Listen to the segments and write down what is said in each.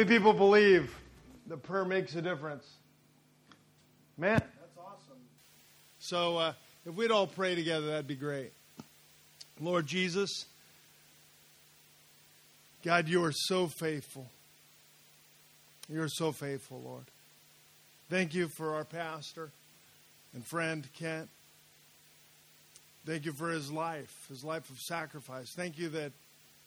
people believe that prayer makes a difference? Man, that's awesome. So if we'd all pray together, that'd be great. Lord Jesus, God, you are so faithful. You are so faithful, Lord. Thank you for our pastor and friend, Kent. Thank you for his life of sacrifice. Thank you that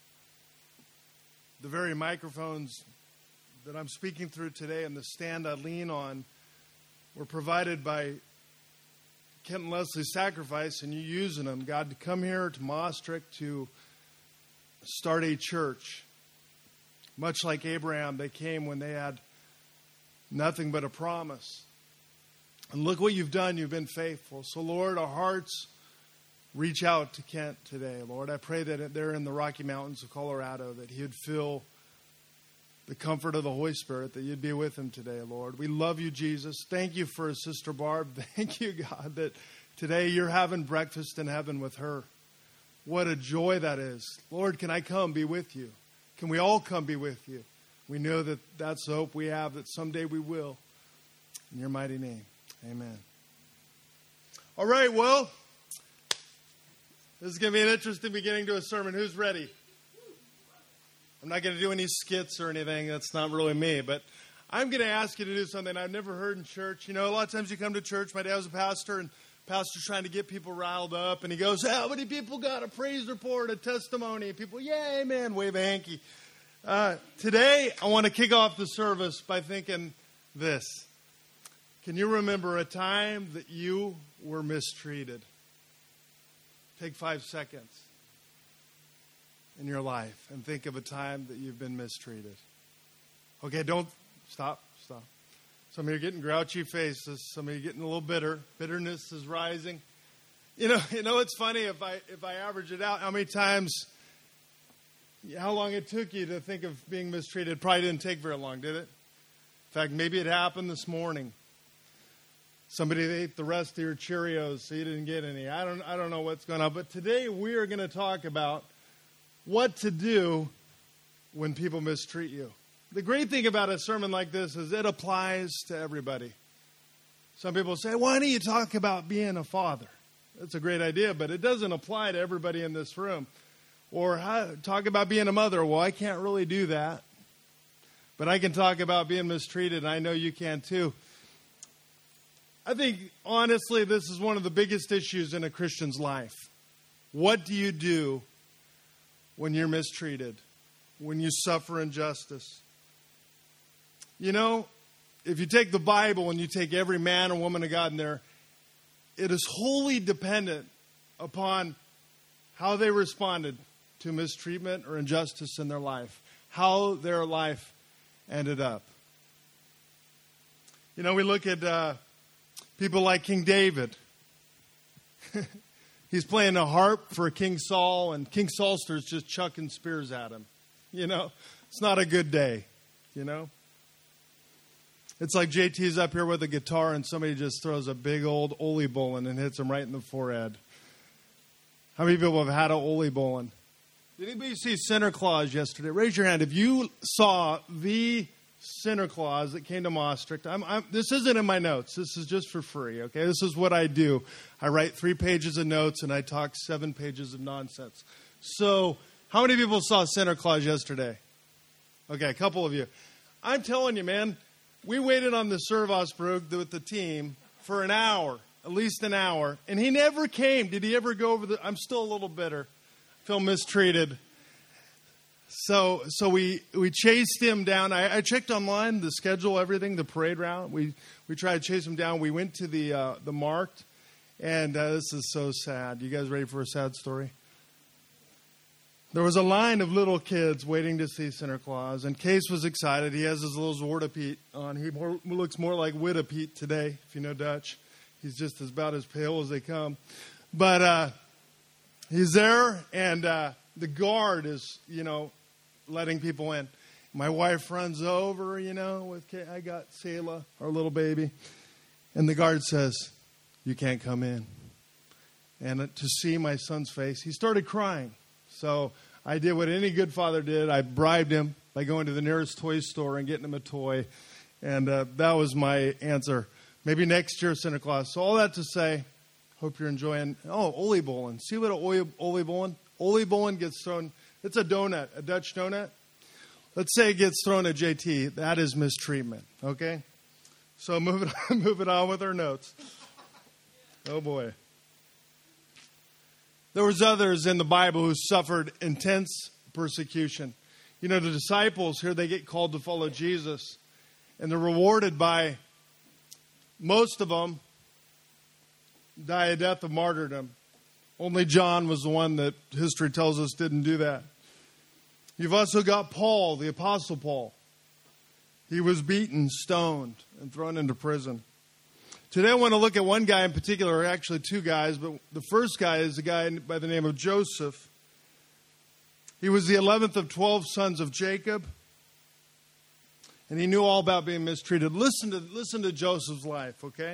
the very microphones that I'm speaking through today and the stand I lean on were provided by Kent and Leslie's sacrifice and you using them, God, to come here to Maastricht to start a church. Much like Abraham, they came when they had nothing but a promise. And look what you've done. You've been faithful. So, Lord, our hearts reach out to Kent today, Lord. I pray that they're in the Rocky Mountains of Colorado, that he would feel the comfort of the Holy Spirit, that you'd be with him today, Lord. We love you, Jesus. Thank you for his sister Barb. Thank you, God, that today you're having breakfast in heaven with her. What a joy that is. Lord, can I come be with you? Can we all come be with you? We know that that's the hope we have, that someday we will. In your mighty name, amen. All right, well, this is going to be an interesting beginning to a sermon. Who's ready? I'm not going to do any skits or anything. That's not really me. But I'm going to ask you to do something I've never heard in church. You know, a lot of times you come to church. My dad was a pastor, and pastor's trying to get people riled up. And he goes, how many people got a praise report, a testimony? People, yeah, amen, wave a hanky. Today, I want to kick off the service by thinking this. Can you remember a time that you were mistreated? Take 5 seconds in your life and think of a time that you've been mistreated. Okay, don't stop. Some of you are getting grouchy faces. Some of you are getting a little bitter. Bitterness is rising. You know, it's funny if I average it out, how long it took you to think of being mistreated. Probably didn't take very long, did it? In fact, maybe it happened this morning. Somebody ate the rest of your Cheerios, so you didn't get any. I don't know what's going on. But today we are going to talk about what to do when people mistreat you. The great thing about a sermon like this is it applies to everybody. Some people say, why don't you talk about being a father? That's a great idea, but it doesn't apply to everybody in this room. Or talk about being a mother. Well, I can't really do that. But I can talk about being mistreated, and I know you can too. I think, honestly, this is one of the biggest issues in a Christian's life. What do you do when you're mistreated, when you suffer injustice? You know, if you take the Bible and you take every man or woman of God in there, it is wholly dependent upon how they responded to mistreatment or injustice in their life, how their life ended up. You know, we look at people like King David. He's playing a harp for King Saul, and King Saul starts just chucking spears at him. You know, it's not a good day, you know. It's like JT's up here with a guitar, and somebody just throws a big old Ole Bolin and hits him right in the forehead. How many people have had a Ole Bolin? Did anybody see Santa Claus yesterday? Raise your hand if you saw the Santa Claus that came to Maastricht. This isn't in my notes. This is just for free, okay? This is what I do. I write 3 pages of notes, and I talk 7 pages of nonsense. So, how many people saw Santa Claus yesterday? Okay, a couple of you. I'm telling you, man, we waited on the Servosbrug with the team for an hour, at least an hour, and he never came. Did he ever go over I'm still a little bitter. Feel mistreated. So we chased him down. I checked online, the schedule, everything, the parade route. We tried to chase him down. We went to the Markt, and this is so sad. You guys ready for a sad story? There was a line of little kids waiting to see Santa Claus, and Case was excited. He has his little Zwarte Piet on. He looks more like Witte Piet today, if you know Dutch. He's just about as pale as they come. But he's there, and the guard is, letting people in. My wife runs over, with I got Selah, our little baby. And the guard says, you can't come in. And to see my son's face, he started crying. So I did what any good father did. I bribed him by going to the nearest toy store and getting them a toy. And that was my answer. Maybe next year, Santa Claus. So all that to say, hope you're enjoying. Oh, oliebollen. See what oliebollen? Oliebollen gets thrown. It's a donut, a Dutch donut. Let's say it gets thrown at JT. That is mistreatment, okay? So moving on with our notes. Oh, boy. There was others in the Bible who suffered intense persecution. You know, the disciples here, they get called to follow Jesus. And they're rewarded by, most of them, die a death of martyrdom. Only John was the one that history tells us didn't do that. You've also got Paul, the Apostle Paul. He was beaten, stoned, and thrown into prison. Today I want to look at one guy in particular, or actually two guys, but the first guy is a guy by the name of Joseph. He was the 11th of 12 sons of Jacob, and he knew all about being mistreated. Listen to Joseph's life, okay?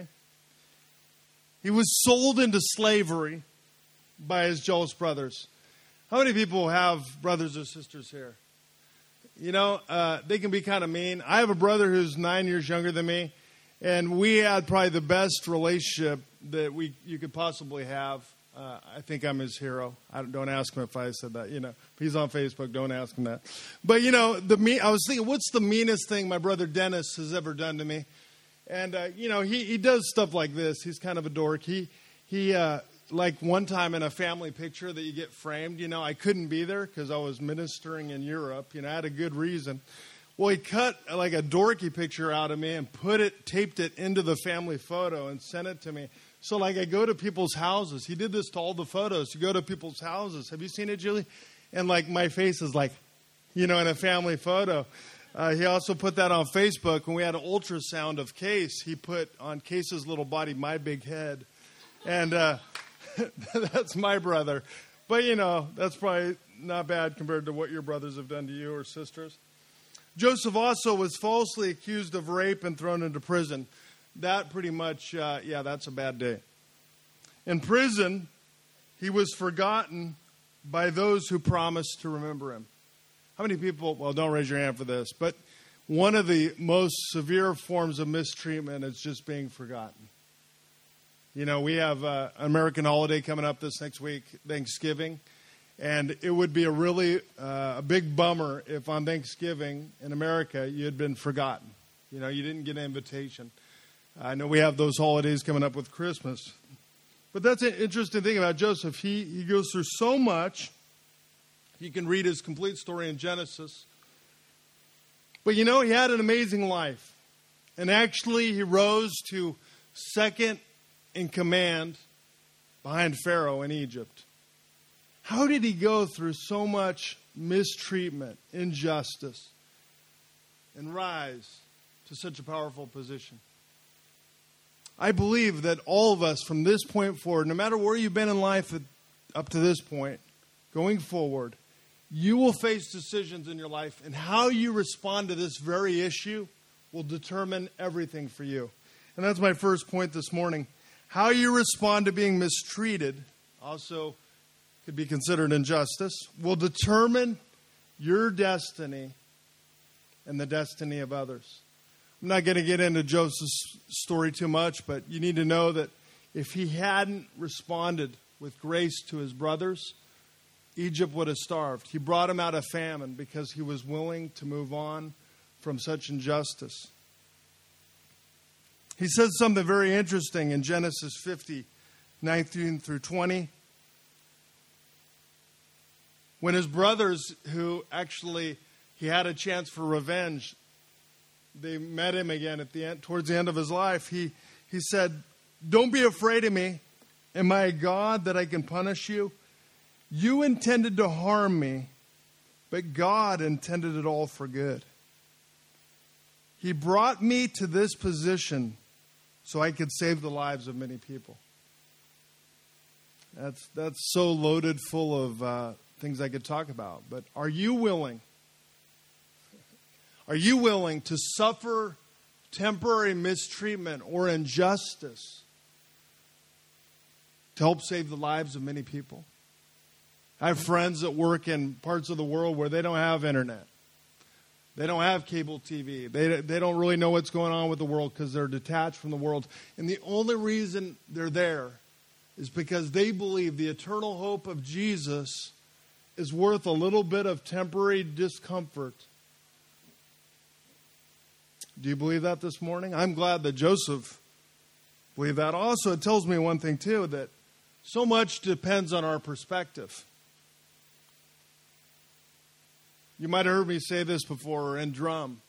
He was sold into slavery by his jealous brothers. How many people have brothers or sisters here? You know, they can be kind of mean. I have a brother who's 9 years younger than me, and we had probably the best relationship that you could possibly have. I think I'm his hero. Don't ask him if I said that. You know, if he's on Facebook, don't ask him that. But you know, I was thinking, what's the meanest thing my brother Dennis has ever done to me? And you know, he does stuff like this. He's kind of a dork. He like one time in a family picture that you get framed, you know, I couldn't be there because I was ministering in Europe. You know, I had a good reason. Well, he cut like a dorky picture out of me and taped it into the family photo and sent it to me. So like I go to people's houses. He did this to all the photos. You go to people's houses. Have you seen it, Julie? And like my face is like, you know, in a family photo. He also put that on Facebook. When we had an ultrasound of Case, he put on Case's little body, my big head. And that's my brother. But, you know, that's probably not bad compared to what your brothers have done to you or sisters. Joseph also was falsely accused of rape and thrown into prison. That pretty much, that's a bad day. In prison, he was forgotten by those who promised to remember him. How many people, well, don't raise your hand for this, but one of the most severe forms of mistreatment is just being forgotten. You know, we have an American holiday coming up this next week, Thanksgiving. And it would be a big bummer if on Thanksgiving in America you had been forgotten. You know, you didn't get an invitation. I know we have those holidays coming up with Christmas. But that's an interesting thing about Joseph. He goes through so much. You can read his complete story in Genesis. But you know, he had an amazing life. And actually, he rose to second in command behind Pharaoh in Egypt. How did he go through so much mistreatment, injustice, and rise to such a powerful position? I believe that all of us from this point forward, no matter where you've been in life up to this point, going forward, you will face decisions in your life, and how you respond to this very issue will determine everything for you. And that's my first point this morning. How you respond to being mistreated, also could be considered injustice, will determine your destiny and the destiny of others. I'm not going to get into Joseph's story too much, but you need to know that if he hadn't responded with grace to his brothers, Egypt would have starved. He brought him out of famine because he was willing to move on from such injustice. He says something very interesting in Genesis 50, 19 through 20. When his brothers, who actually he had a chance for revenge, they met him again at the end, towards the end of his life. He said, "Don't be afraid of me. Am I a God that I can punish you? You intended to harm me, but God intended it all for good. He brought me to this position so I could save the lives of many people." That's so loaded full of things I could talk about. But are you willing? Are you willing to suffer temporary mistreatment or injustice to help save the lives of many people? I have friends that work in parts of the world where they don't have internet. They don't have cable TV. They don't really know what's going on with the world because they're detached from the world. And the only reason they're there is because they believe the eternal hope of Jesus is worth a little bit of temporary discomfort. Do you believe that this morning? I'm glad that Joseph believed that. Also, it tells me one thing, too, that so much depends on our perspective. You might have heard me say this before in drum.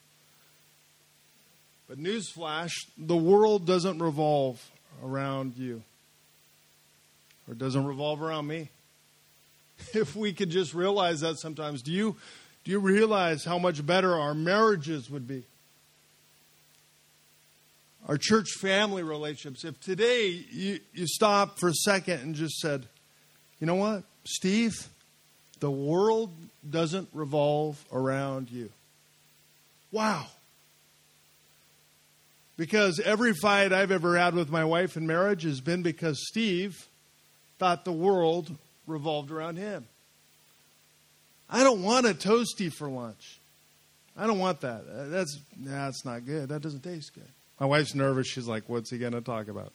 But newsflash, the world doesn't revolve around you. Or it doesn't revolve around me. If we could just realize that sometimes. Do you realize how much better our marriages would be? Our church family relationships. If today you stopped for a second and just said, you know what, Steve, the world doesn't revolve around you. Wow. Because every fight I've ever had with my wife in marriage has been because Steve thought the world revolved around him. I don't want a toasty for lunch. I don't want that. That's not good. That doesn't taste good. My wife's nervous. She's like, what's he going to talk about?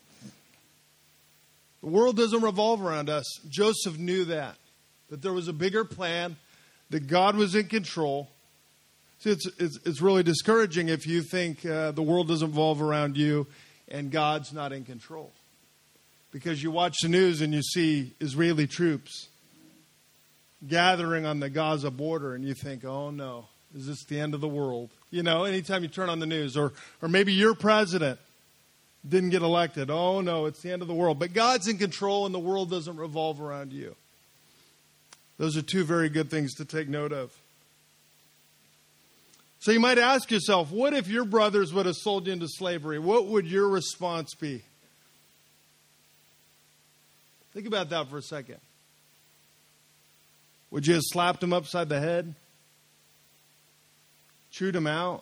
The world doesn't revolve around us. Joseph knew that there was a bigger plan, that God was in control. See, it's really discouraging if you think the world doesn't revolve around you and God's not in control. Because you watch the news and you see Israeli troops gathering on the Gaza border and you think, oh no, is this the end of the world? You know, anytime you turn on the news, or maybe your president didn't get elected. Oh no, it's the end of the world. But God's in control and the world doesn't revolve around you. Those are two very good things to take note of. So you might ask yourself, what if your brothers would have sold you into slavery? What would your response be? Think about that for a second. Would you have slapped him upside the head? Chewed him out?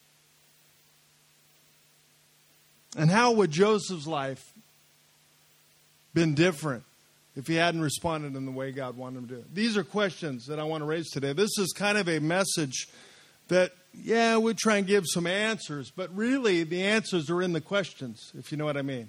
And how would Joseph's life been different if he hadn't responded in the way God wanted him to do it? These are questions that I want to raise today. This is kind of a message that, we try and give some answers, but really the answers are in the questions, if you know what I mean.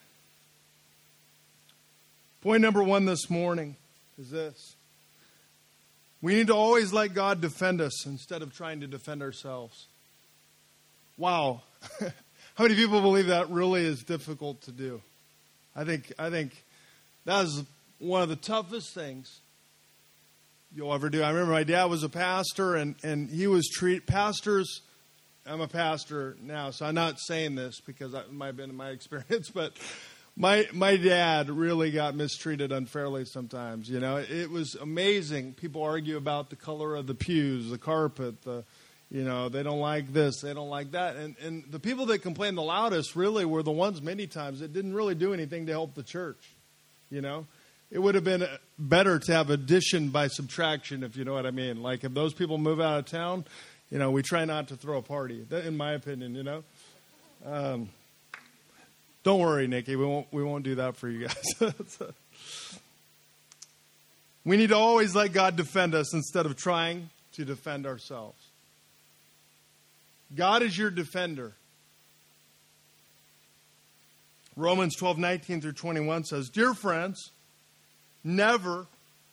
Point number 1 this morning is this. We need to always let God defend us instead of trying to defend ourselves. Wow. How many people believe that really is difficult to do? I think that is one of the toughest things you'll ever do. I remember my dad was a pastor, and he was pastors. I'm a pastor now, so I'm not saying this because it might have been in my experience, but my dad really got mistreated unfairly sometimes. You know, it was amazing. People argue about the color of the pews, the carpet, they don't like this, they don't like that. And the people that complained the loudest really were the ones many times that didn't really do anything to help the church. You know, it would have been better to have addition by subtraction, if you know what I mean. Like if those people move out of town, we try not to throw a party, in my opinion, Don't worry, Nikki. We won't do that for you guys. We need to always let God defend us instead of trying to defend ourselves. God is your defender. Romans 12:19 through 21 says, "Dear friends, never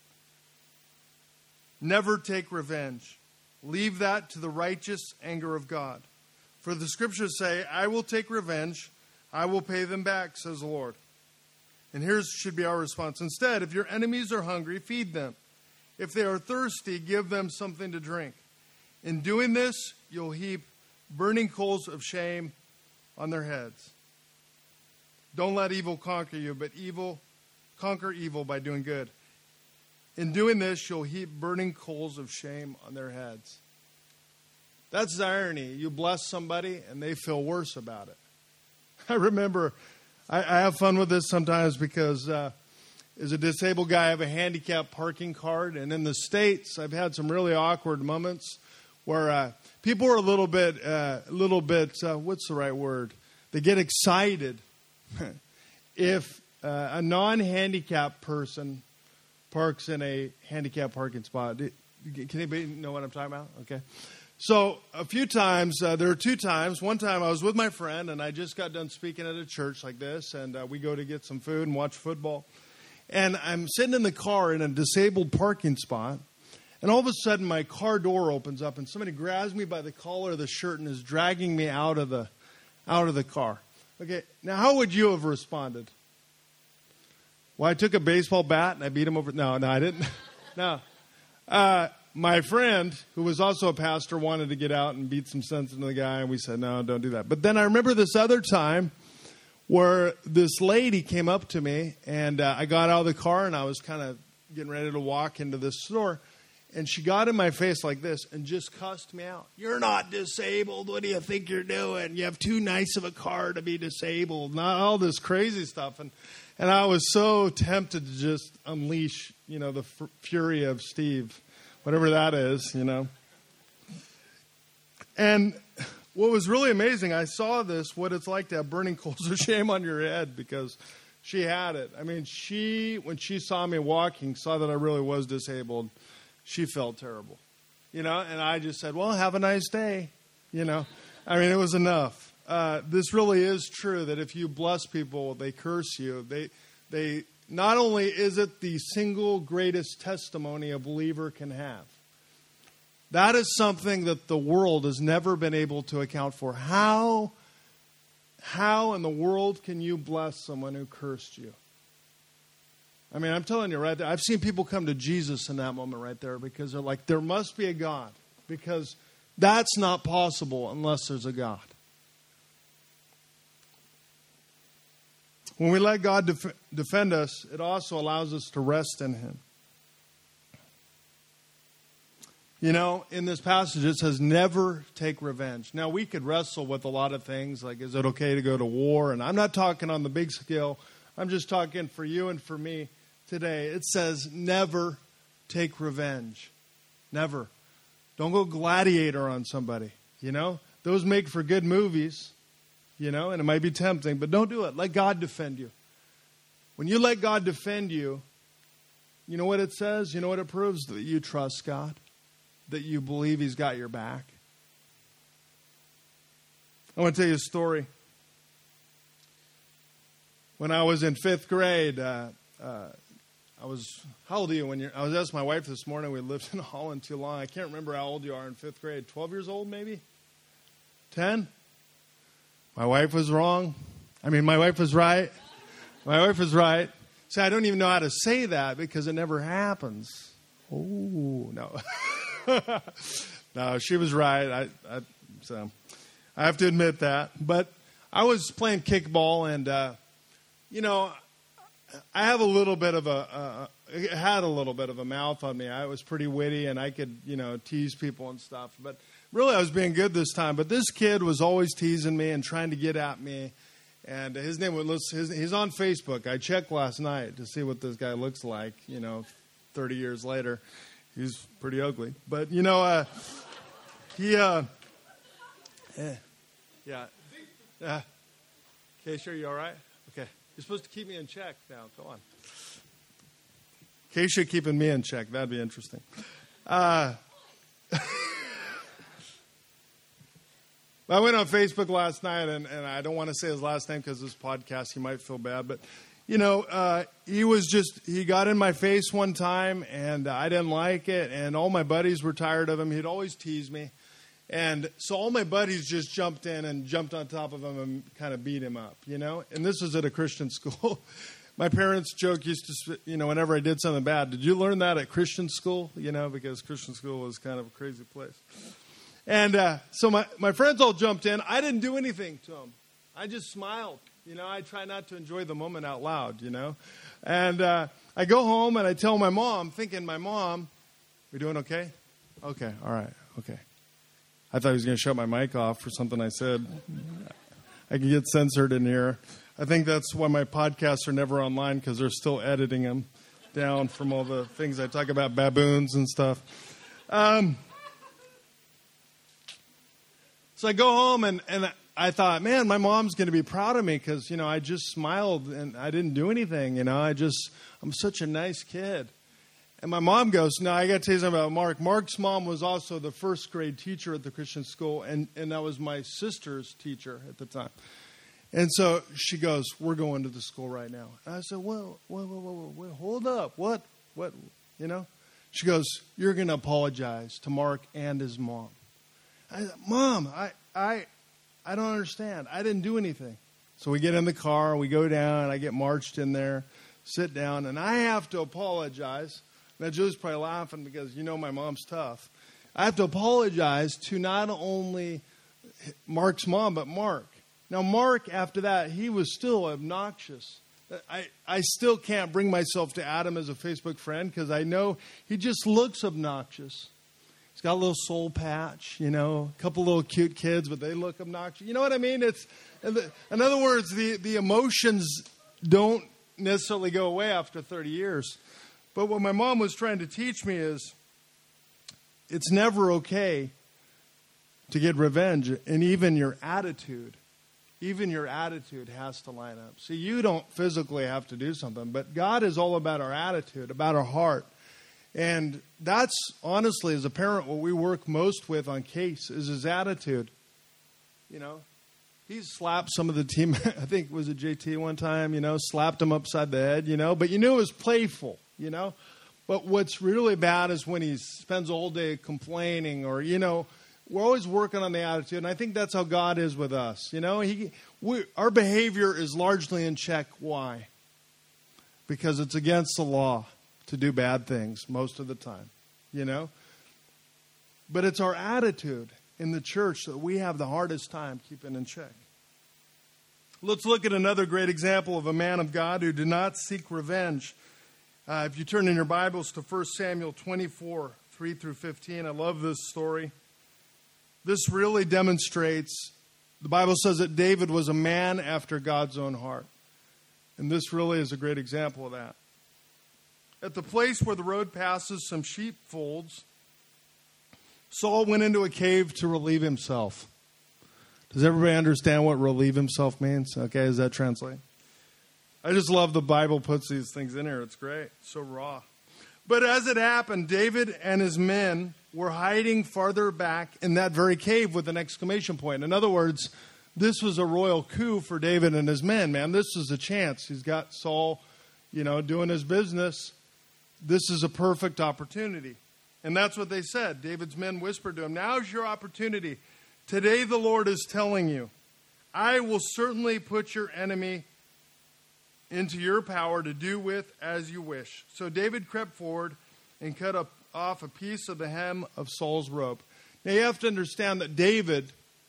take revenge. Leave that to the righteous anger of God. For the scriptures say, I will take revenge. I will pay them back, says the Lord." And here should be our response. Instead, if your enemies are hungry, feed them. If they are thirsty, give them something to drink. In doing this, you'll heap burning coals of shame on their heads. Don't let evil conquer you, but conquer evil by doing good. In doing this, you'll heap burning coals of shame on their heads. That's the irony. You bless somebody, and they feel worse about it. I remember, I have fun with this sometimes because as a disabled guy, I have a handicap parking card. And in the States, I've had some really awkward moments where people are a little bit, what's the right word? They get excited if a non-handicapped person parks in a handicapped parking spot. Can anybody know what I'm talking about? Okay. So a few times, there were 2 times. One time I was with my friend, and I just got done speaking at a church like this, and we go to get some food and watch football. And I'm sitting in the car in a disabled parking spot, and all of a sudden my car door opens up, and somebody grabs me by the collar of the shirt and is dragging me out of the car. Okay, now how would you have responded? Well, I took a baseball bat and I beat him over. No, I didn't. No. My friend, who was also a pastor, wanted to get out and beat some sense into the guy, and we said, no, don't do that. But then I remember this other time where this lady came up to me, and I got out of the car, and I was kind of getting ready to walk into this store, and she got in my face like this and just cussed me out. You're not disabled. What do you think you're doing? You have too nice of a car to be disabled. Not all this crazy stuff. And I was so tempted to just unleash, the fury of Steve. Whatever that is, And what was really amazing, I saw what it's like to have burning coals of shame on your head, because she had it. I mean, when she saw me walking, saw that I really was disabled, she felt terrible. And I just said, well, have a nice day. I mean, it was enough. This really is true, that if you bless people, they curse you. They not only is it the single greatest testimony a believer can have, that is something that the world has never been able to account for. How in the world can you bless someone who cursed you? I mean, I'm telling you right there, I've seen people come to Jesus in that moment right there, because they're like, there must be a God, because that's not possible unless there's a God. When we let God defend us, it also allows us to rest in Him. In this passage, it says, never take revenge. Now, we could wrestle with a lot of things, like, is it okay to go to war? And I'm not talking on the big scale. I'm just talking for you and for me today. It says, never take revenge. Never. Don't go gladiator on somebody. Those make for good movies. And it might be tempting, but don't do it. Let God defend you. When you let God defend you, you know what it says? You know what it proves? That you trust God. That you believe He's got your back. I want to tell you a story. When I was in 5th grade, how old are you I was asking my wife this morning, we lived in Holland too long. I can't remember how old you are in 5th grade. 12 years old, maybe? 10? My wife was wrong. My wife was right. My wife was right. See, I don't even know how to say that because it never happens. Oh, no. No, she was right. So I have to admit that. But I was playing kickball, and, I have a little bit of had a little bit of a mouth on me. I was pretty witty, and I could, tease people and stuff. But really, I was being good this time. But this kid was always teasing me and trying to get at me. And his name was, he's on Facebook. I checked last night to see what this guy looks like, 30 years later. He's pretty ugly. But, yeah. Okay, sure, you all right? Okay. You're supposed to keep me in check now. Go on. Keisha keeping me in check. That'd be interesting. I went on Facebook last night, and I don't want to say his last name because this podcast, he might feel bad. But, he got in my face one time, and I didn't like it. And all my buddies were tired of him. He'd always tease me. And so all my buddies just jumped in and jumped on top of him and kind of beat him up, And this was at a Christian school. My parents' joke used to, whenever I did something bad, did you learn that at Christian school? Because Christian school was kind of a crazy place. And so my friends all jumped in. I didn't do anything to them. I just smiled. I try not to enjoy the moment out loud, And I go home and I tell my mom, thinking my mom, we doing okay? Okay, all right, okay. I thought he was going to shut my mic off for something I said. I can get censored in here. I think that's why my podcasts are never online, because they're still editing them down from all the things I talk about, baboons and stuff. So I go home and I thought, man, my mom's going to be proud of me because, I just smiled and I didn't do anything. I'm such a nice kid. And my mom goes, now I got to tell you something about Mark. Mark's mom was also the first grade teacher at the Christian school, and that was my sister's teacher at the time. And so she goes, we're going to the school right now. And I said, well, hold up. What, you know? She goes, you're going to apologize to Mark and his mom. I said, Mom, I don't understand. I didn't do anything. So we get in the car, we go down, I get marched in there, sit down, and I have to apologize. Now, Julie's probably laughing because you know my mom's tough. I have to apologize to not only Mark's mom, but Mark. Now, Mark, after that, he was still obnoxious. I still can't bring myself to add him as a Facebook friend because I know he just looks obnoxious. He's got a little soul patch, you know, a couple little cute kids, but they look obnoxious. You know what I mean? In other words, the emotions don't necessarily go away after 30 years. But what my mom was trying to teach me is it's never okay to get revenge, and even your attitude has to line up. See, you don't physically have to do something, but God is all about our attitude, about our heart. And that's, honestly, as a parent, what we work most with on Case is his attitude. You know, he slapped some of the team, I think, was it JT one time, you know, slapped him upside the head, you know, but you knew it was playful, you know. But what's really bad is when he spends the whole day complaining or, you know, we're always working on the attitude, and I think that's how God is with us. You know, our behavior is largely in check. Why? Because it's against the law to do bad things most of the time, you know. But it's our attitude in the church that we have the hardest time keeping in check. Let's look at another great example of a man of God who did not seek revenge. If you turn in your Bibles to 1 Samuel 24, 3 through 15, I love this story. This really demonstrates, the Bible says that David was a man after God's own heart. And this really is a great example of that. At the place where the road passes some sheepfolds, Saul went into a cave to relieve himself. Does everybody understand what relieve himself means? Okay, does that translate? I just love the Bible puts these things in here. It's great. It's so raw. But as it happened, David and his men were hiding farther back in that very cave with an exclamation point. In other words, this was a royal coup for David and his men, man. This is a chance. He's got Saul, you know, doing his business. This is a perfect opportunity. And that's what they said. David's men whispered to him, now's your opportunity. Today the Lord is telling you, I will certainly put your enemy into your power to do with as you wish. So David crept forward and cut off a piece of the hem of Saul's robe. Now you have to understand that David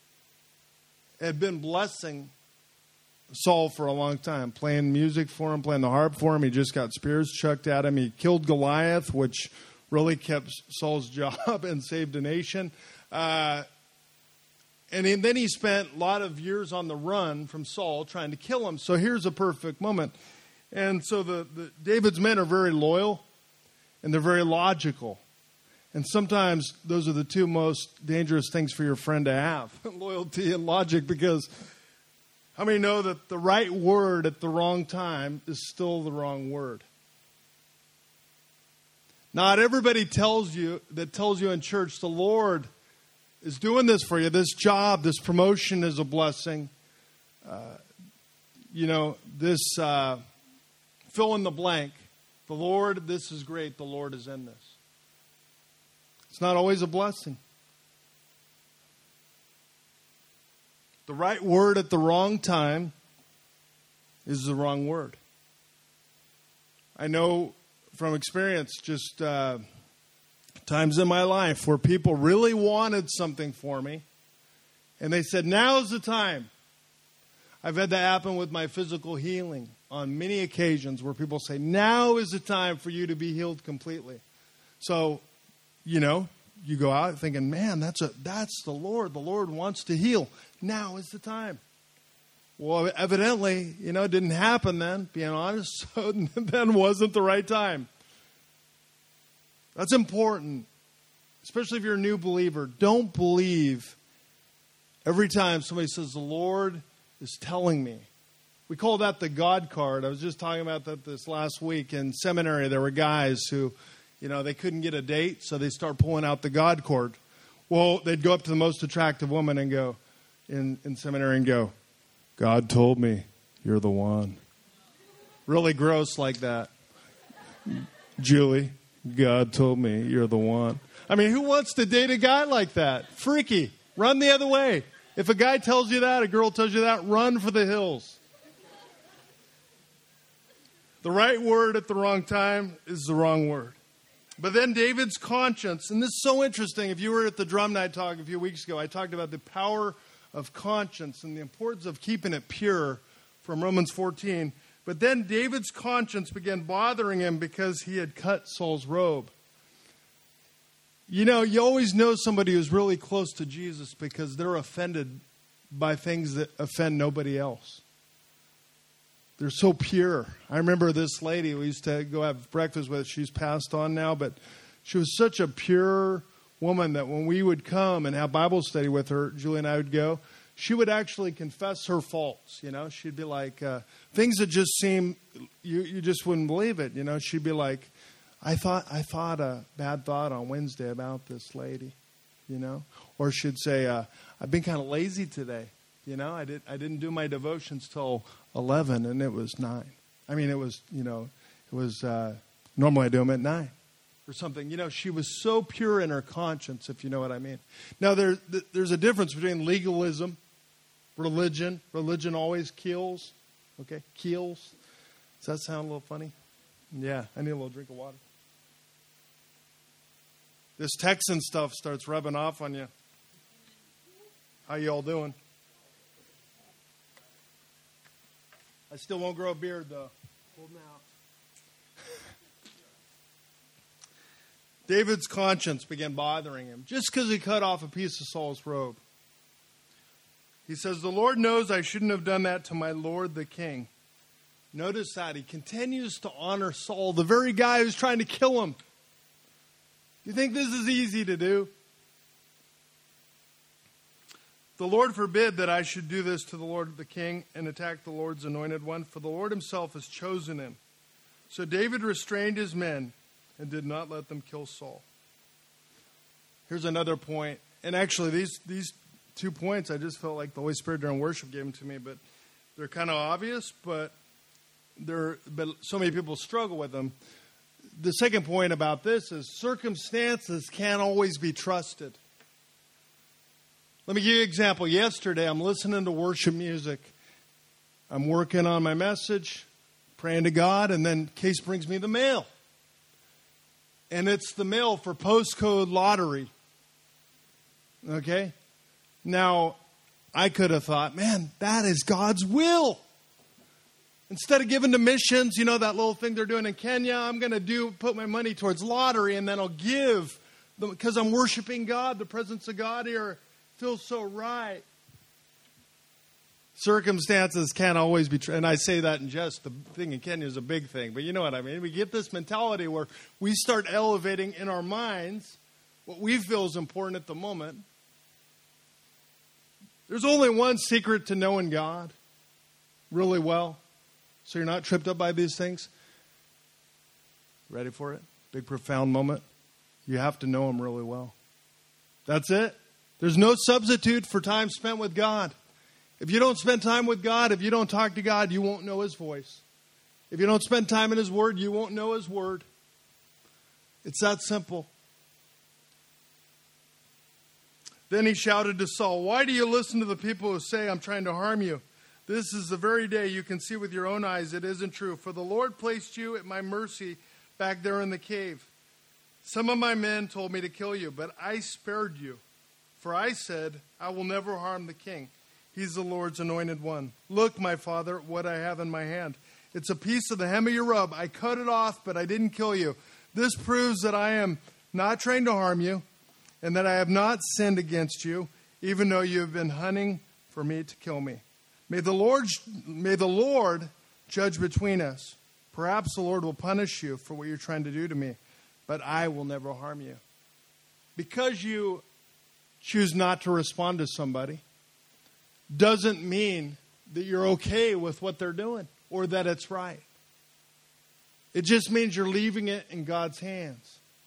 had been blessing Saul for a long time, playing music for him, playing the harp for him. He just got spears chucked at him. He killed Goliath, which really kept Saul's job and saved a nation. And then he spent a lot of years on the run from Saul trying to kill him. So here's a perfect moment. And so David's men are very loyal and they're very logical. And sometimes those are the two most dangerous things for your friend to have, loyalty and logic, because how many know that the right word at the wrong time is still the wrong word? Not everybody tells you in church the Lord is doing this for you. This job, this promotion is a blessing. This fill in the blank. The Lord, this is great. The Lord is in this. It's not always a blessing. The right word at the wrong time is the wrong word. I know from experience just times in my life where people really wanted something for me and they said, now's the time. I've had that happen with my physical healing on many occasions where people say, now is the time for you to be healed completely. So, you go out thinking, man, that's the Lord. The Lord wants to heal. Now is the time. Well, evidently, it didn't happen then, being honest. So then wasn't the right time. That's important, especially if you're a new believer. Don't believe every time somebody says, the Lord is telling me. We call that the God card. I was just talking about that this last week in seminary. There were guys who, they couldn't get a date, so they start pulling out the God cord. Well, they'd go up to the most attractive woman and go, in seminary and go, God told me you're the one. Really gross like that. Julie, God told me you're the one. I mean, who wants to date a guy like that? Freaky. Run the other way. If a guy tells you that, a girl tells you that, run for the hills. The right word at the wrong time is the wrong word. But then David's conscience, and this is so interesting. If you were at the drum night talk a few weeks ago, I talked about the power of conscience and the importance of keeping it pure from Romans 14. But then David's conscience began bothering him because he had cut Saul's robe. You always know somebody who's really close to Jesus because they're offended by things that offend nobody else. They're so pure. I remember this lady we used to go have breakfast with. She's passed on now, but she was such a pure woman that when we would come and have Bible study with her, Julie and I would go, she would actually confess her faults. She'd be like, things that just seem, you just wouldn't believe it. She'd be like, I thought a bad thought on Wednesday about this lady, Or she'd say, I've been kind of lazy today. I didn't do my devotions till 11 and it was 9. I mean, it was normally I do them at 9 or something. She was so pure in her conscience, if you know what I mean. Now, there's a difference between legalism, religion. Religion always kills. Okay, kills. Does that sound a little funny? Yeah, I need a little drink of water. This Texan stuff starts rubbing off on you. How you all doing? I still won't grow a beard, though. Holding out. David's conscience began bothering him just because he cut off a piece of Saul's robe. He says, the Lord knows I shouldn't have done that to my Lord the king. Notice that he continues to honor Saul, the very guy who's trying to kill him. You think this is easy to do? The Lord forbid that I should do this to the Lord the king and attack the Lord's anointed one, for the Lord himself has chosen him. So David restrained his men and did not let them kill Saul. Here's another point. And actually, these 2 points, I just felt like the Holy Spirit during worship gave them to me, but they're kind of obvious, but so many people struggle with them. The second point about this is circumstances can't always be trusted. Let me give you an example. Yesterday, I'm listening to worship music. I'm working on my message, praying to God, and then Case brings me the mail. And it's the mail for postcode lottery. Okay? Now, I could have thought, man, that is God's will. Instead of giving to missions, that little thing they're doing in Kenya, I'm going to put my money towards lottery, and then I'll give because I'm worshiping God. The presence of God here feels so right. Circumstances can't always be true. And I say that in jest. The thing in Kenya is a big thing. But you know what I mean. We get this mentality where we start elevating in our minds what we feel is important at the moment. There's only one secret to knowing God really well, so you're not tripped up by these things. Ready for it? Big profound moment. You have to know him really well. That's it. There's no substitute for time spent with God. If you don't spend time with God, if you don't talk to God, you won't know his voice. If you don't spend time in his word, you won't know his word. It's that simple. Then he shouted to Saul, why do you listen to the people who say I'm trying to harm you? This is the very day you can see with your own eyes it isn't true. For the Lord placed you at my mercy back there in the cave. Some of my men told me to kill you, but I spared you. For I said, I will never harm the king. He's the Lord's anointed one. Look, my father, what I have in my hand. It's a piece of the hem of your robe. I cut it off, but I didn't kill you. This proves that I am not trying to harm you, and that I have not sinned against you, even though you have been hunting for me to kill me. May the Lord judge between us. Perhaps the Lord will punish you for what you're trying to do to me, but I will never harm you. Because you choose not to respond to somebody doesn't mean that you're okay with what they're doing or that it's right. It just means you're leaving it in God's hands.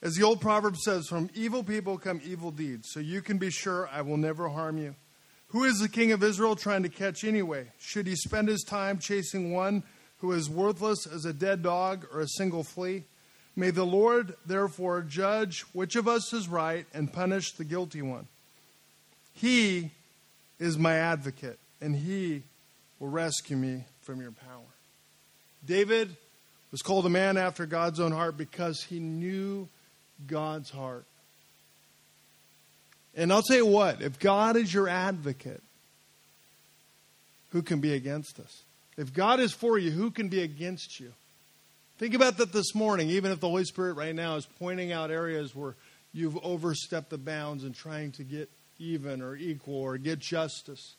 As the old proverb says, from evil people come evil deeds, so you can be sure I will never harm you. Who is the king of Israel trying to catch anyway? Should he spend his time chasing one who is worthless as a dead dog or a single flea? May the Lord, therefore, judge which of us is right and punish the guilty one. He is my advocate, and he will rescue me from your power. David was called a man after God's own heart because he knew God's heart. And I'll tell you what, if God is your advocate, who can be against us? If God is for you, who can be against you? Think about that this morning, even if the Holy Spirit right now is pointing out areas where you've overstepped the bounds and trying to get even or equal or get justice.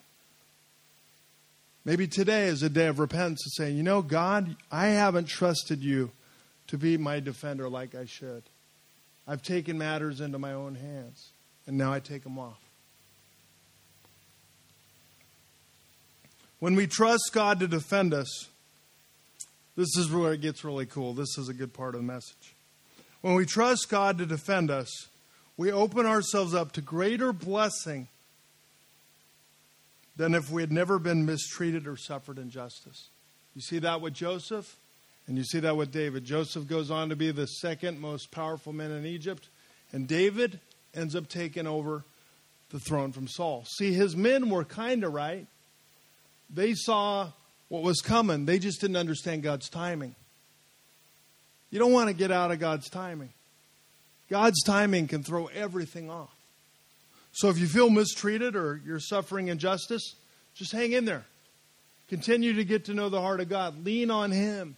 Maybe today is a day of repentance and saying, you know, God, I haven't trusted you to be my defender like I should. I've taken matters into my own hands, and now I take them off. When we trust God to defend us, this is where it gets really cool. This is a good part of the message. When we trust God to defend us, we open ourselves up to greater blessing than if we had never been mistreated or suffered injustice. You see that with Joseph, and you see that with David. Joseph goes on to be the second most powerful man in Egypt, and David ends up taking over the throne from Saul. See, his men were kind of right. They saw what was coming. They just didn't understand God's timing. You don't want to get out of God's timing. God's timing can throw everything off. So if you feel mistreated or you're suffering injustice, just hang in there. Continue to get to know the heart of God. Lean on Him.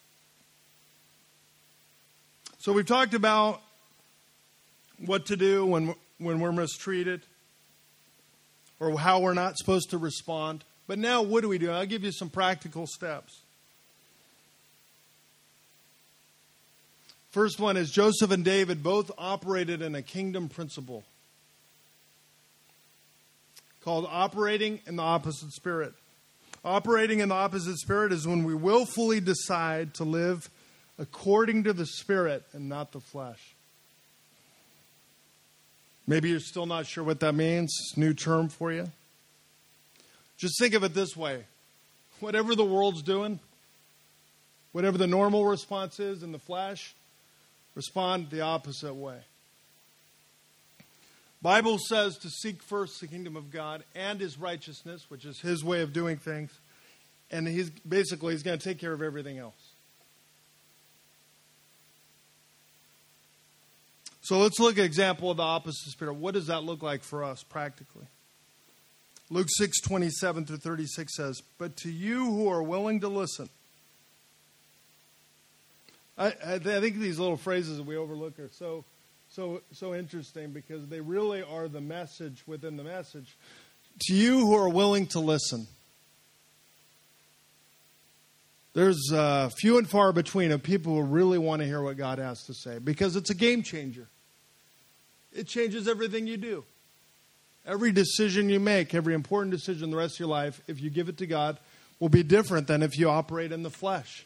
So we've talked about what to do when we're mistreated or how we're not supposed to respond. But now what do? I'll give you some practical steps. First one is Joseph and David both operated in a kingdom principle called operating in the opposite spirit. Operating in the opposite spirit is when we willfully decide to live according to the Spirit and not the flesh. Maybe you're still not sure what that means. It's a new term for you. Just think of it this way. Whatever the world's doing, whatever the normal response is in the flesh, respond the opposite way. Bible says to seek first the kingdom of God and His righteousness, which is His way of doing things. And He's going to take care of everything else. So let's look at an example of the opposite spirit. What does that look like for us practically? Luke 6:27 through 36 says, "But to you who are willing to listen." I think these little phrases that we overlook are so interesting because they really are the message within the message. To you who are willing to listen. There's few and far between of people who really want to hear what God has to say because it's a game changer. It changes everything you do. Every decision you make, every important decision the rest of your life, if you give it to God, will be different than if you operate in the flesh.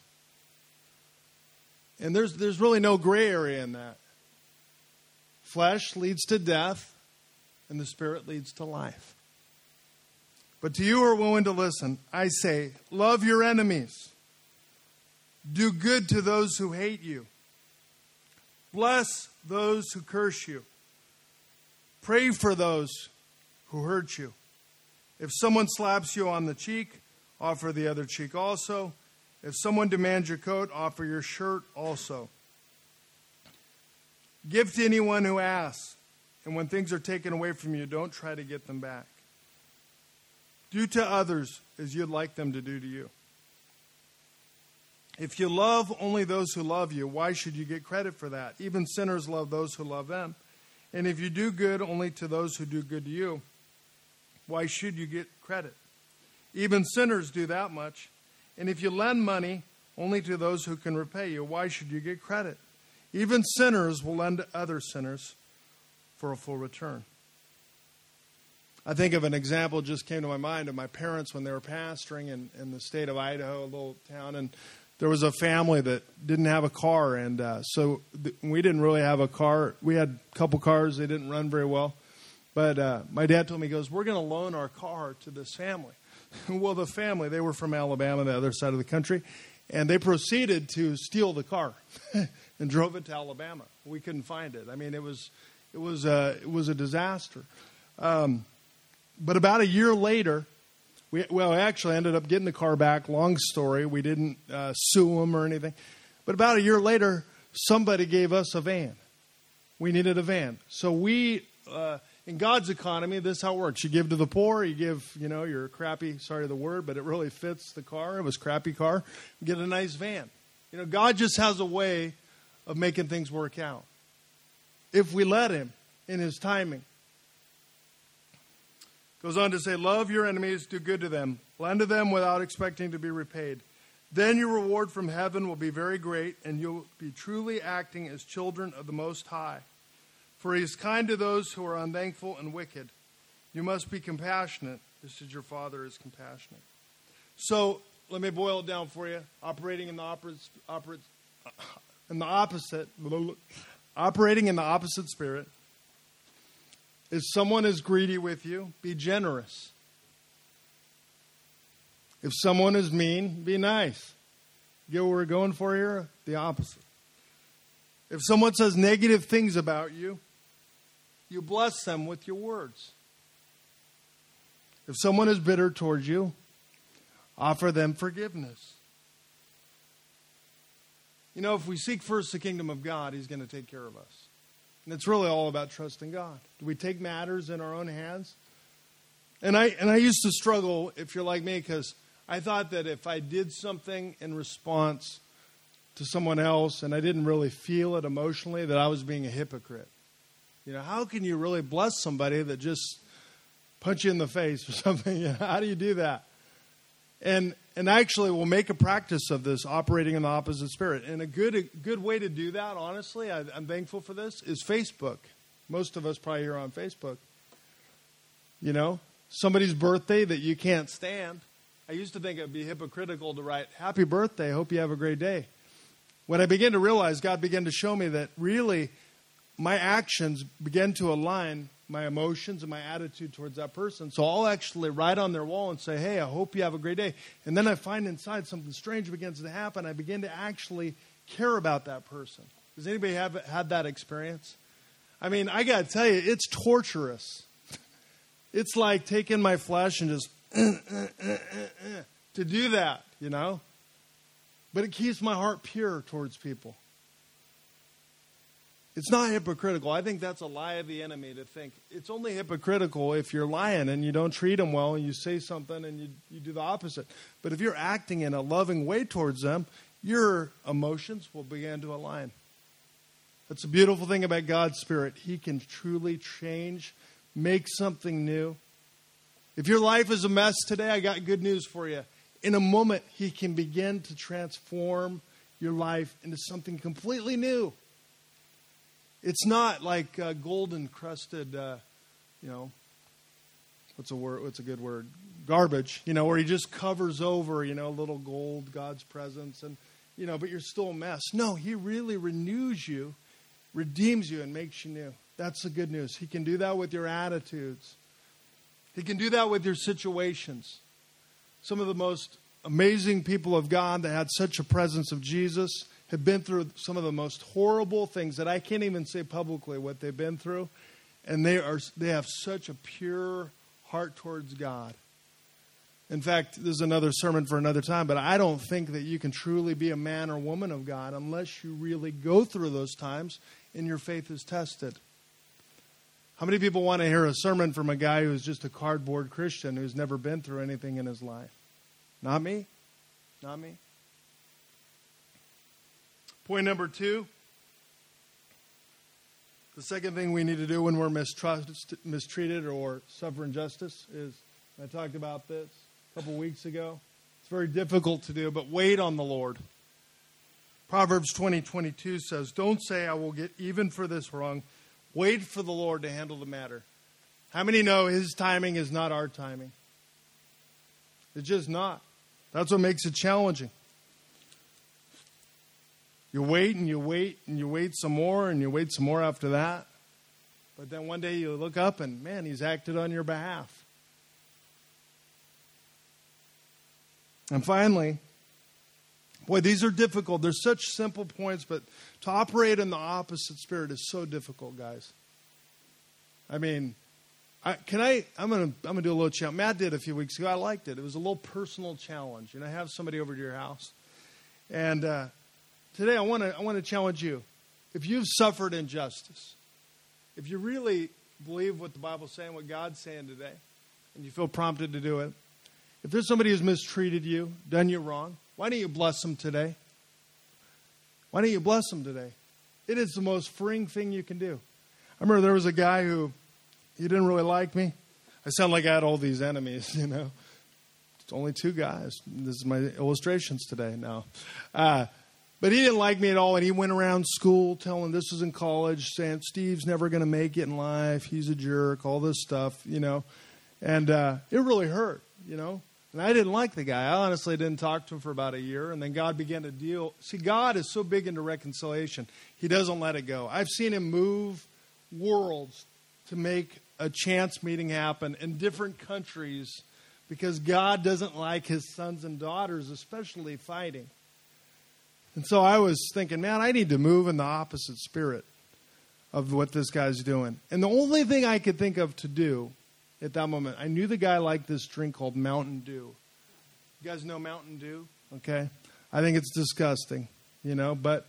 And there's really no gray area in that. Flesh leads to death, and the Spirit leads to life. But to you who are willing to listen, I say, love your enemies. Do good to those who hate you. Bless those who curse you. Pray for those who hurt you. If someone slaps you on the cheek, offer the other cheek also. If someone demands your coat, offer your shirt also. Give to anyone who asks, and when things are taken away from you, don't try to get them back. Do to others as you'd like them to do to you. If you love only those who love you, why should you get credit for that? Even sinners love those who love them. And if you do good only to those who do good to you, why should you get credit? Even sinners do that much. And if you lend money only to those who can repay you, why should you get credit? Even sinners will lend to other sinners for a full return. I think of an example just came to my mind of my parents when they were pastoring in the state of Idaho, a little town. And there was a family that didn't have a car, and so we didn't really have a car. We had a couple cars. They didn't run very well. But my dad told me, he goes, we're going to loan our car to this family. Well, the family, they were from Alabama, the other side of the country, and they proceeded to steal the car and drove it to Alabama. We couldn't find it. I mean, it was a disaster. But about a year later, we actually ended up getting the car back. Long story. We didn't sue them or anything. But about a year later, somebody gave us a van. We needed a van. So we, in God's economy, this is how it works. You give to the poor. You give, your crappy, sorry the word, but it really fits the car. It was a crappy car. You get a nice van. God just has a way of making things work out. If we let him in his timing. Goes on to say, love your enemies, do good to them, lend to them without expecting to be repaid. Then your reward from heaven will be very great, and you'll be truly acting as children of the Most High. For he is kind to those who are unthankful and wicked. You must be compassionate, just as your Father is compassionate. So, let me boil it down for you. Operating in the opposite spirit. If someone is greedy with you, be generous. If someone is mean, be nice. Get what we're going for here? The opposite. If someone says negative things about you, you bless them with your words. If someone is bitter towards you, offer them forgiveness. If we seek first the kingdom of God, he's going to take care of us. And it's really all about trusting God. Do we take matters in our own hands? And I used to struggle, if you're like me, because I thought that if I did something in response to someone else and I didn't really feel it emotionally, that I was being a hypocrite. How can you really bless somebody that just punch you in the face or something? How do you do that? And actually, we'll make a practice of this, operating in the opposite spirit. And a good way to do that, honestly, I'm thankful for this, is Facebook. Most of us probably are on Facebook. Somebody's birthday that you can't stand. I used to think it would be hypocritical to write, happy birthday, hope you have a great day. When I began to realize, God began to show me that really my actions began to align my emotions and my attitude towards that person. So I'll actually write on their wall and say, hey, I hope you have a great day. And then I find inside something strange begins to happen. I begin to actually care about that person. Does anybody have had that experience? I mean, I got to tell you, it's torturous. It's like taking my flesh and just to do that, But it keeps my heart pure towards people. It's not hypocritical. I think that's a lie of the enemy to think. It's only hypocritical if you're lying and you don't treat them well and you say something and you do the opposite. But if you're acting in a loving way towards them, your emotions will begin to align. That's a beautiful thing about God's Spirit. He can truly change, make something new. If your life is a mess today, I got good news for you. In a moment, he can begin to transform your life into something completely new. It's not like golden crusted, what's a word? What's a good word? Garbage, where he just covers over, a little gold, God's presence, and but you're still a mess. No, he really renews you, redeems you, and makes you new. That's the good news. He can do that with your attitudes. He can do that with your situations. Some of the most amazing people of God that had such a presence of Jesus have been through some of the most horrible things that I can't even say publicly what they've been through. And they have such a pure heart towards God. In fact, this is another sermon for another time, but I don't think that you can truly be a man or woman of God unless you really go through those times and your faith is tested. How many people want to hear a sermon from a guy who's just a cardboard Christian who's never been through anything in his life? Not me. Not me. Point number 2. The second thing we need to do when we're mistreated or suffer injustice is, I talked about this a couple weeks ago. It's very difficult to do, but wait on the Lord. Proverbs 20:22 says, don't say I will get even for this wrong. Wait for the Lord to handle the matter. How many know his timing is not our timing? It's just not. That's what makes it challenging. You wait and you wait and you wait some more and you wait some more after that. But then one day you look up and, man, he's acted on your behalf. And finally, boy, these are difficult. They're such simple points, but to operate in the opposite spirit is so difficult, guys. I mean, I'm gonna do a little challenge. Matt did a few weeks ago. I liked it. It was a little personal challenge. Have somebody over to your house, and today I want to challenge you. If you've suffered injustice, if you really believe what the Bible's saying, what God's saying today, and you feel prompted to do it, if there's somebody who's mistreated you, done you wrong, why don't you bless them today? Why don't you bless them today? It is the most freeing thing you can do. I remember there was a guy who, he didn't really like me. I sound like I had all these enemies, It's only two guys. This is my illustrations today now. But he didn't like me at all, and he went around school telling, this was in college, saying Steve's never going to make it in life. He's a jerk, all this stuff, And it really hurt, And I didn't like the guy. I honestly didn't talk to him for about a year, and then God began to deal. See, God is so big into reconciliation. He doesn't let it go. I've seen him move worlds to make a chance meeting happen in different countries because God doesn't like his sons and daughters, especially fighting. And so I was thinking, man, I need to move in the opposite spirit of what this guy's doing. And the only thing I could think of to do at that moment, I knew the guy liked this drink called Mountain Dew. You guys know Mountain Dew? Okay. I think it's disgusting, but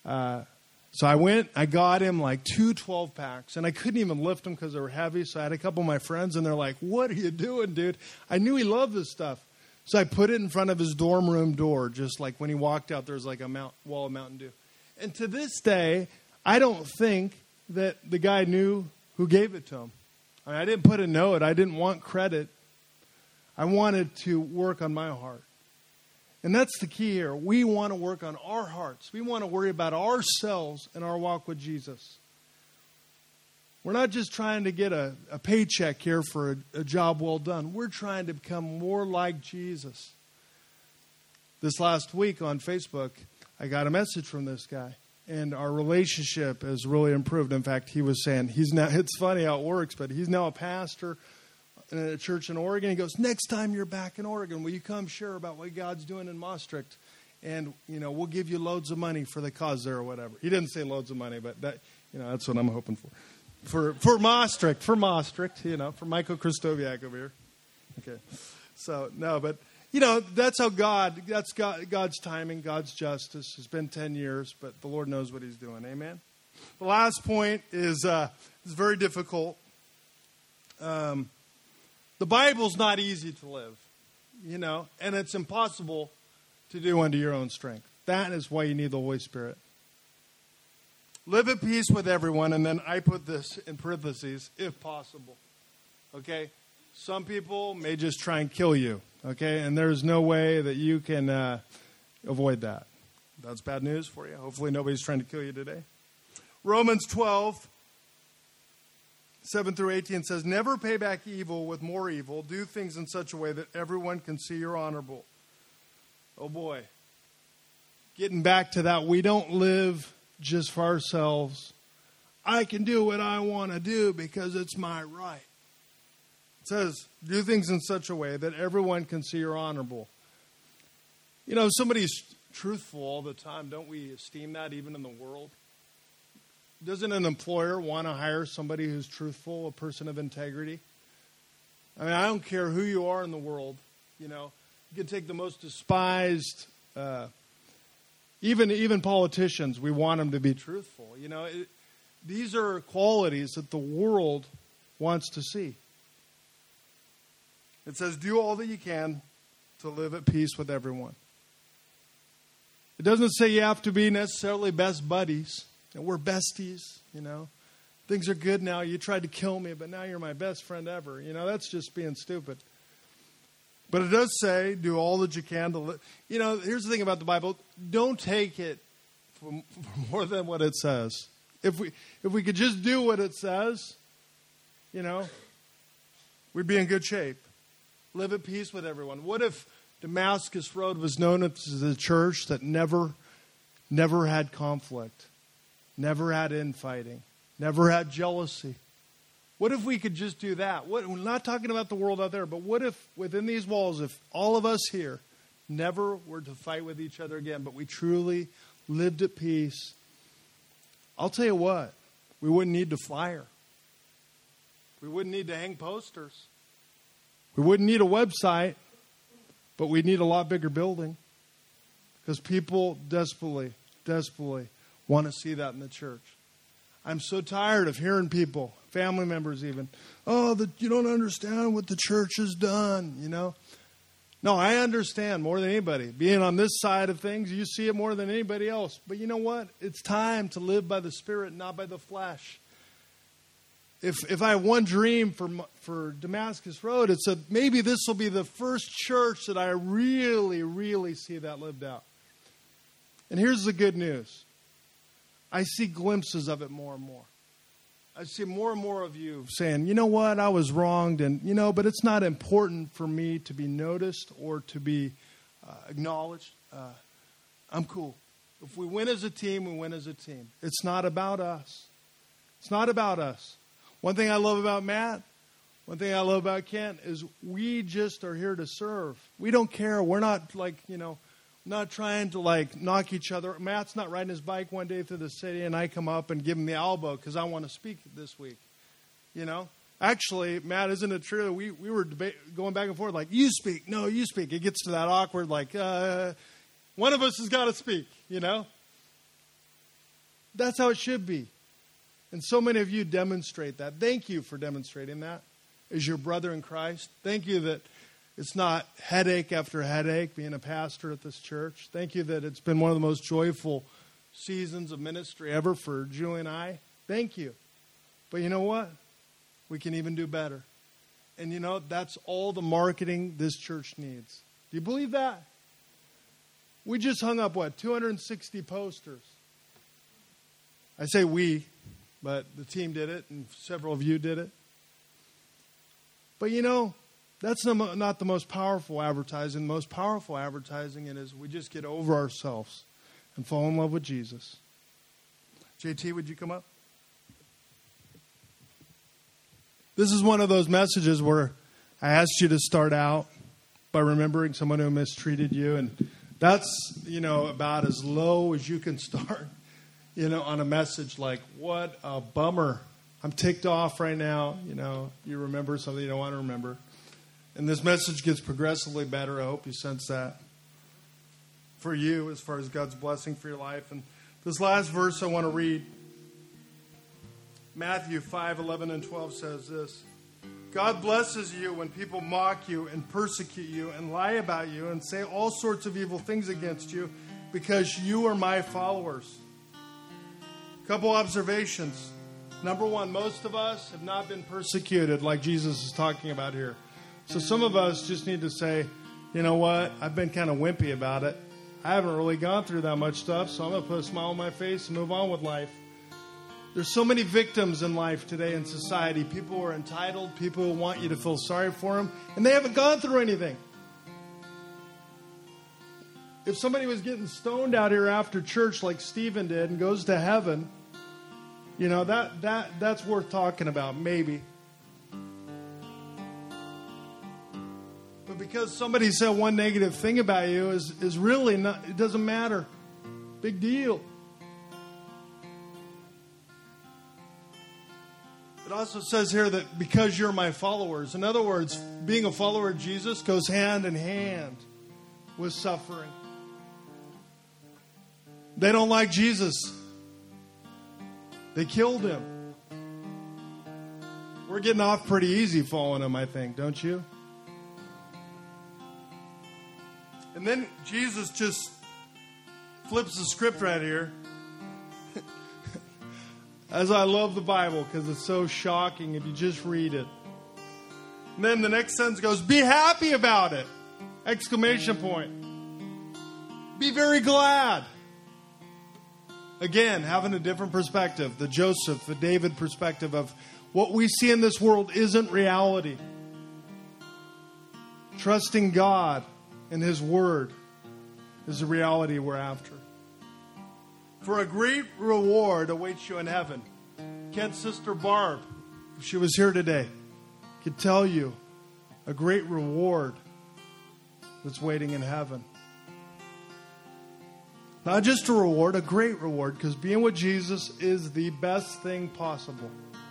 so I went, I got him like 2 12-packs, and I couldn't even lift them because they were heavy, so I had a couple of my friends, and they're like, what are you doing, dude? I knew he loved this stuff. So I put it in front of his dorm room door, just like when he walked out, there was like a wall of Mountain Dew. And to this day, I don't think that the guy knew who gave it to him. I didn't put a note. I didn't want credit. I wanted to work on my heart. And that's the key here. We want to work on our hearts. We want to worry about ourselves and our walk with Jesus. We're not just trying to get a paycheck here for a job well done. We're trying to become more like Jesus. This last week on Facebook, I got a message from this guy. And our relationship has really improved. In fact, he was saying it's funny how it works, but he's now a pastor in a church in Oregon. He goes, next time you're back in Oregon, will you come share about what God's doing in Maastricht? And, we'll give you loads of money for the cause there or whatever. He didn't say loads of money, but that, that's what I'm hoping for. For Maastricht, for Michael Christoviak over here. Okay. So, no, but... that's how God's timing, God's justice. It's been 10 years, but the Lord knows what he's doing. Amen? The last point is very difficult. The Bible's not easy to live, and it's impossible to do under your own strength. That is why you need the Holy Spirit. Live at peace with everyone, and then I put this in parentheses, if possible. Okay? Some people may just try and kill you. Okay, and there's no way that you can avoid that. That's bad news for you. Hopefully nobody's trying to kill you today. Romans 12, 7 through 18 says, never pay back evil with more evil. Do things in such a way that everyone can see you're honorable. Oh boy. Getting back to that, we don't live just for ourselves. I can do what I want to do because it's my right. It says, do things in such a way that everyone can see you're honorable. If somebody's truthful all the time, don't we esteem that even in the world? Doesn't an employer want to hire somebody who's truthful, a person of integrity? I don't care who you are in the world. You can take the most despised, even politicians, we want them to be truthful. These are qualities that the world wants to see. It says, do all that you can to live at peace with everyone. It doesn't say you have to be necessarily best buddies. We're besties, Things are good now. You tried to kill me, but now you're my best friend ever. That's just being stupid. But it does say, do all that you can to live. Here's the thing about the Bible. Don't take it for more than what it says. If we could just do what it says, we'd be in good shape. Live at peace with everyone. What if Damascus Road was known as the church that never never had conflict, never had infighting, never had jealousy. What if we could just do that? We're not talking about the world out there, but what if within these walls, if all of us here never were to fight with each other again, but we truly lived at peace? I'll tell you what, we wouldn't need to fire. We wouldn't need to hang posters. We wouldn't need a website, but we'd need a lot bigger building. Because people desperately want to see that in the church. I'm so tired of hearing people, family members even, you don't understand what the church has done, you know. No, I understand more than anybody. Being on this side of things, you see it more than anybody else. But you know what? It's time to live by the Spirit, not by the flesh. If I have one dream for Damascus Road, it's that maybe this will be the first church that I really see that lived out. And here's the good news. I see glimpses of it more and more. I see more and more of you saying, you know what, I was wronged, and but it's not important for me to be noticed or to be acknowledged. I'm cool. If we win as a team, we win as a team. It's not about us. It's not about us. One thing I love about Matt, one thing I love about Kent is we just are here to serve. We don't care. We're not not trying to knock each other. Matt's not riding his bike one day through the city and I come up and give him the elbow because I want to speak this week. Actually, Matt, isn't it true that we were going back and forth you speak, no, you speak. It gets to that awkward one of us has got to speak, That's how it should be. And so many of you demonstrate that. Thank you for demonstrating that as your brother in Christ. Thank you that it's not headache after headache being a pastor at this church. Thank you that it's been one of the most joyful seasons of ministry ever for Julie and I. Thank you. But you know what? We can even do better. And that's all the marketing this church needs. Do you believe that? We just hung up, 260 posters. I say we, but the team did it and several of you did it. But that's not the most powerful advertising. The most powerful advertising is we just get over ourselves and fall in love with Jesus. JT, would you come up? This is one of those messages where I asked you to start out by remembering someone who mistreated you. And that's, about as low as you can start, on a message like, what a bummer. I'm ticked off right now. You remember something you don't want to remember. And this message gets progressively better. I hope you sense that for you as far as God's blessing for your life. And this last verse I want to read, Matthew 5:11 and 12 says this. God blesses you when people mock you and persecute you and lie about you and say all sorts of evil things against you because you are my followers. Couple observations. Number one, most of us have not been persecuted like Jesus is talking about here. So some of us just need to say, you know what, I've been kind of wimpy about it. I haven't really gone through that much stuff, so I'm going to put a smile on my face and move on with life. There's so many victims in life today in society. People who are entitled, people who want you to feel sorry for them, and they haven't gone through anything. If somebody was getting stoned out here after church like Stephen did and goes to heaven, that's worth talking about, maybe. But because somebody said one negative thing about you is really not, it doesn't matter. Big deal. It also says here that because you're my followers, in other words, being a follower of Jesus goes hand in hand with suffering. They don't like Jesus. They killed him. We're getting off pretty easy following him, I think, don't you? And then Jesus just flips the script right here. As I love the Bible because it's so shocking if you just read it. And then the next sentence goes, be happy about it! Exclamation point. Be very glad. Again, having a different perspective. The Joseph, the David perspective of what we see in this world isn't reality. Trusting God and His Word is the reality we're after. For a great reward awaits you in heaven. Kent's sister Barb, if she was here today, could tell you a great reward that's waiting in heaven. Not just a reward, a great reward, because being with Jesus is the best thing possible.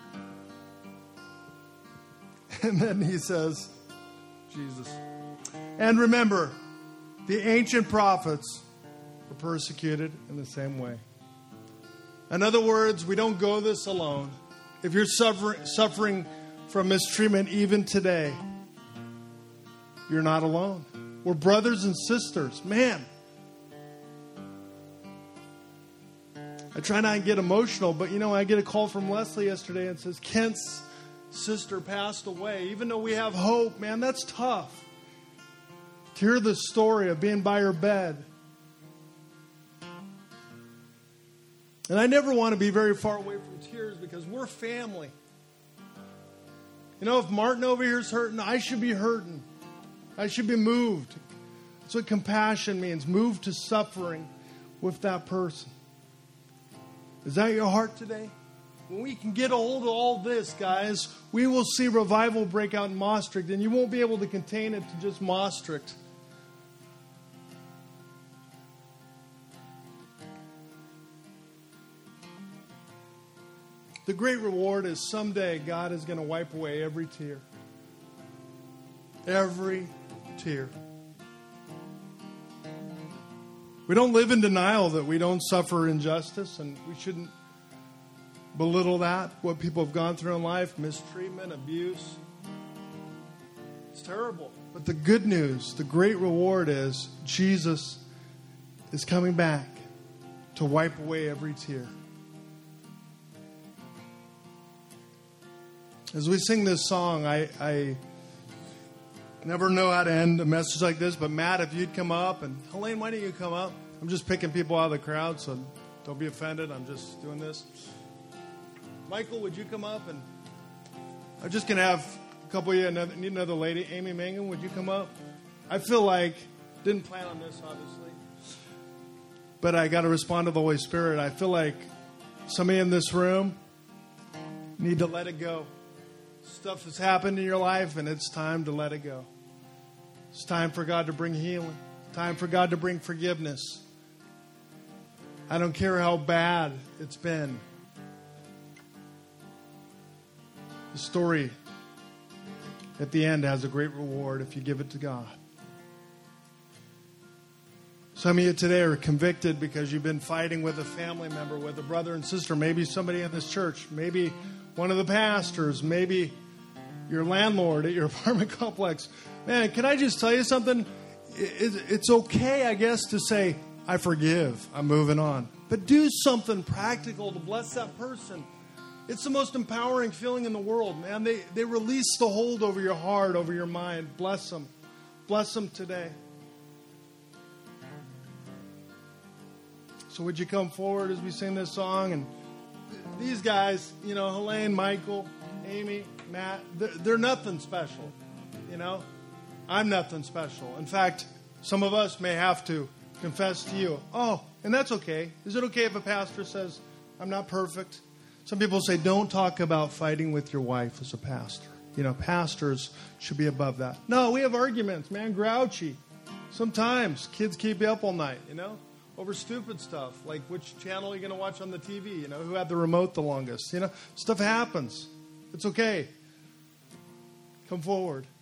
And then he says, Jesus. And remember, the ancient prophets were persecuted in the same way. In other words, we don't go this alone. If you're suffering from mistreatment even today, you're not alone. We're brothers and sisters. Man, I try not to get emotional, but I get a call from Leslie yesterday and says, Kent's sister passed away. Even though we have hope, man, that's tough. To hear the story of being by her bed. And I never want to be very far away from tears because we're family. If Martin over here is hurting, I should be hurting. I should be moved. That's what compassion means. Moved to suffering with that person. Is that your heart today? When we can get a hold of all this, guys, we will see revival break out in Maastricht, and you won't be able to contain it to just Maastricht. The great reward is someday God is going to wipe away every tear. Every tear. We don't live in denial that we don't suffer injustice, and we shouldn't belittle that, what people have gone through in life, mistreatment, abuse. It's terrible. But the good news, the great reward is Jesus is coming back to wipe away every tear. As we sing this song, I never know how to end a message like this, but Matt, if you'd come up, and Helene, why don't you come up? I'm just picking people out of the crowd, so don't be offended. I'm just doing this. Michael, would you come up? And I'm just going to have a couple of you, need another lady. Amy Mangan, would you come up? I feel like, didn't plan on this, obviously, but I got to respond to the Holy Spirit. I feel like somebody in this room need to let it go. Stuff has happened in your life, and it's time to let it go. It's time for God to bring healing. Time for God to bring forgiveness. I don't care how bad it's been. The story at the end has a great reward if you give it to God. Some of you today are convicted because you've been fighting with a family member, with a brother and sister, maybe somebody in this church, maybe one of the pastors, maybe your landlord at your apartment complex. Man, can I just tell you something? It's okay, I guess, to say, I forgive, I'm moving on. But do something practical to bless that person. It's the most empowering feeling in the world, man. They release the hold over your heart, over your mind. Bless them. Bless them today. So would you come forward as we sing this song? And these guys, Helene, Michael, Amy, Matt, they're nothing special, I'm nothing special. In fact, some of us may have to confess to you, and that's okay. Is it okay if a pastor says, I'm not perfect? Some people say, don't talk about fighting with your wife as a pastor. Pastors should be above that. No, we have arguments, man, grouchy. Sometimes kids keep you up all night, over stupid stuff, like which channel are you going to watch on the TV, who had the remote the longest. Stuff happens. It's okay. Come forward.